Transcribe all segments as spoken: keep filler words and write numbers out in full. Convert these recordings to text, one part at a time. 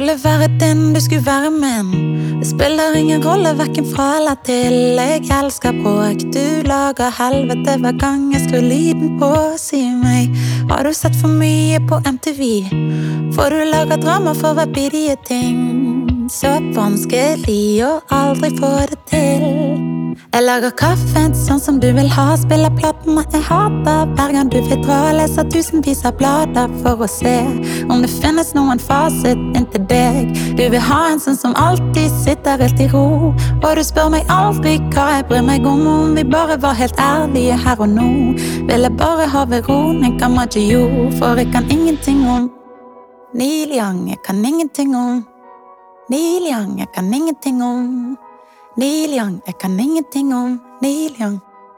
Skulle være din, du skulle være min. Det spiller ingen rolle, hverken fra eller til. Jeg elsker bråk, du lager helvete hver gang jeg skrur lyden på. Si meg, har du sett for mye på M T V? For du lager drama for hver bidige ting. Så vanskelig å aldri få det til. Jeg lager kaffen sånn som du vil ha, spiller platene jeg hater. Hver gang du vil dra, leser tusenvis av blader for å se om det finnes noen fasit inntil deg. Du vil ha en sånn som alltid sitter helt i ro, og du spør meg aldri hva jeg bryr meg om. Om vi bare var helt ærlige her og nå, vil jeg bare ha Veronica Maggio. For jeg kan ingenting om Neil Young, jeg kan ingenting om Neil Young, jeg kan ingenting om Neil Young, jeg kan ingenting om Neil Young.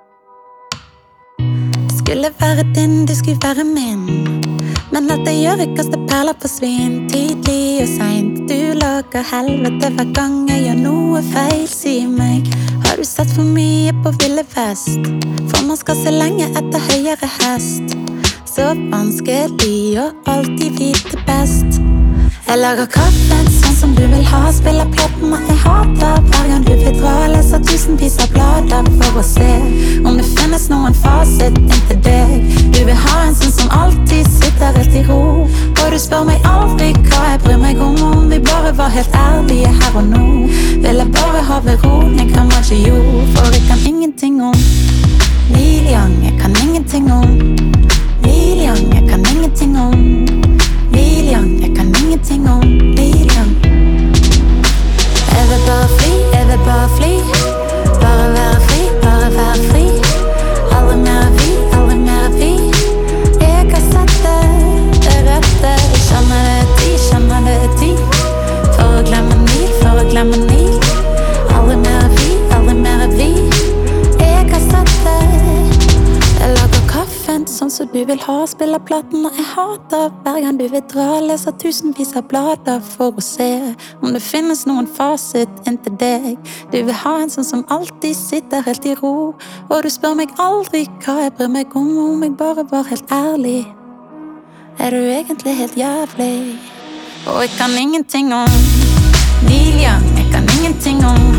Skulle være din, du skulle være min. Men alt jeg gjør, jeg kaster perler på svin. Tidlig og sent, du lager helvete hver gang jeg gjør noe feil. Si meg, har du sett for mye på Ville Vest? For man skal se lenge etter høyere hest. Så vanskelig å alltid vite best. Jeg lager kaffen sånn som du vil ha, spiller platene jeg hater. Hver gang du vil dra, leser tusenvis av blader for å se om det finnes noen fasit inntil deg. Du vil ha en sånn som alltid sitter helt i ro, og du spør meg aldri hva jeg bryr meg om. Om vi bare var helt ærlige her og nå, vil jeg bare ha Veronica Maggio. For jeg kan ingenting om Neil Young, jeg kan ingenting om Neil Young, jeg kan ingenting om Neil Young, jeg kan ingenting om Neil Young. Jeg vil bare fly, jeg vil bare fly. Bare være fri, bare være fri. Aldri mer vi, aldri mer vi. Jeg har sett det, det rette. Kjenner det ti, kjenner det ti. For å glemme Neil, for å glemme Neil. Aldri mer vi, aldri mer vi. Jeg har sett det. Jeg lager kaffen sånn som du vil ha, spiller platene jeg hater. Hver gang du vil dra, leser tusenvis av blader for å se om det finnes noen fasit inntil deg. Du vil ha en sånn som alltid sitter helt i ro, og du spør meg aldri hva jeg bryr meg om. Om jeg bare var helt ærlig, er du egentlig helt jævlig. Og jeg kan ingenting om Neil Young, jeg kan ingenting om